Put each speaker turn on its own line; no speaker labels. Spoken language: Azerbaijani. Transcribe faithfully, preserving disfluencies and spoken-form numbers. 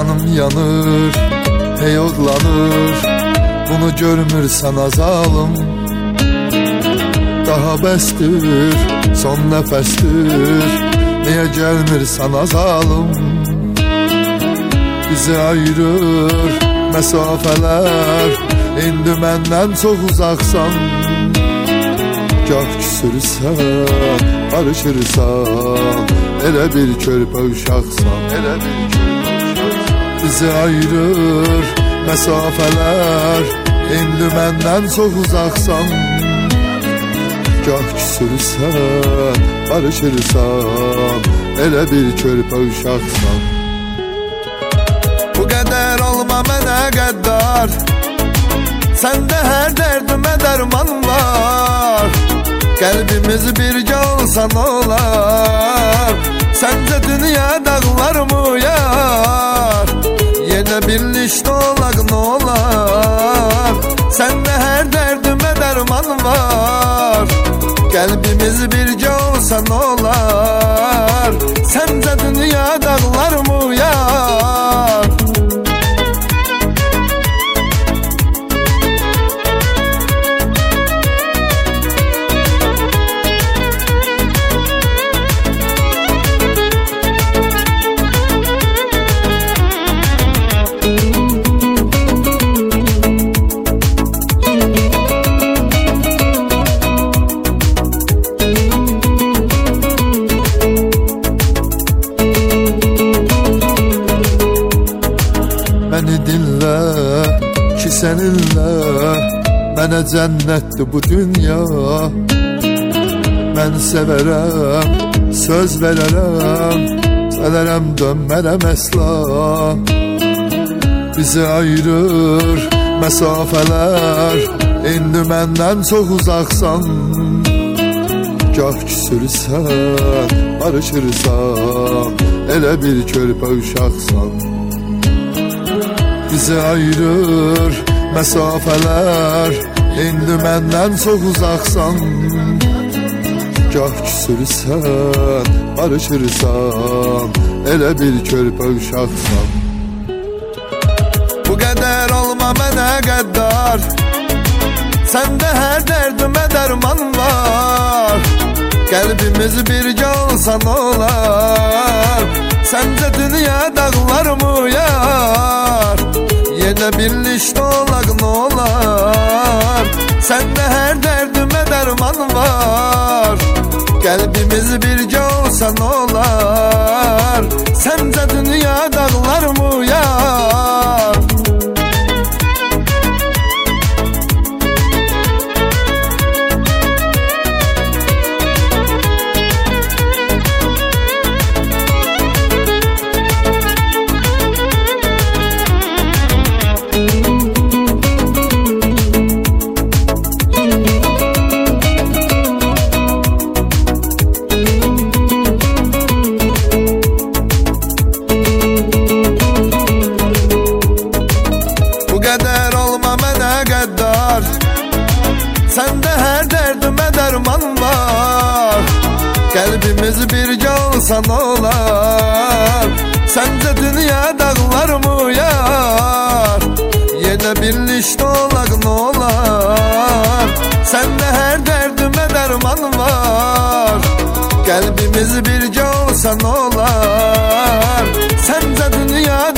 canım yanır, hey oğlanır. Bunu görmürsən azalım. Daha bəsdir, son nəfəsdir. Niyə gəlmirsən azalım? Bizi ayırır məsafələr. İndi məndən çox uzaqsan. Gah küsürsən, barışırsan. Elə bir körpə uşaqsan, elə bir körpə uşaqsan. Bizi ayırır məsafələr. İndi məndən çox uzaqsan. Gah küsürsən, barışırsan. Elə bir körpə uşaqsan. Bu qədər olma mənə qəddar. Səndə hər dərdimə dərman var. Qəlbimiz birgə olsa nə olar? Səncə dünya dağlar mı yar? Yenə birlikdə olaq nə olar? Səndə hər dərdimə dərman var. Qəlbimiz birgə olsa nə olar? Səncə dünya dağlar mı yar? Məni dinlə ki səninlə mənə cənnətdir bu dünya. Mən sevərəm, söz verərəm, gələrəm dönmərəm əsla. Bizi ayırır məsafələr. İndi məndən çox uzaqsan. Gah küsürsən, barışırsan. Elə bir körpə uşaqsan. Bizi ayırır məsafələr. İndi məndən çox uzaqsan. Gah küsürsən, barışırsan. Elə bir körpə uşaqsan. Bu qədər olma mənə qəddar. Səndə hər dərdimə dərman var. Qəlbimiz birgə olsa nə olar? Səncə dünya dağlar mı yar? Yenə birlikdə olaq nə olar? Səndə hər dərdimə dərman var. Qəlbimiz birgə olsa nə olar? Səncə dünya dağlar mı yar? Səndə hər dərdimə dərman var. Qəlbimiz birgə olsa nə olar? Səncə dünya dağlar mı yar? Yenə birlikdə olaq nə olar? Səndə hər dərdimə dərman var. Qəlbimiz birgə olsa nə olar? Səncə dünya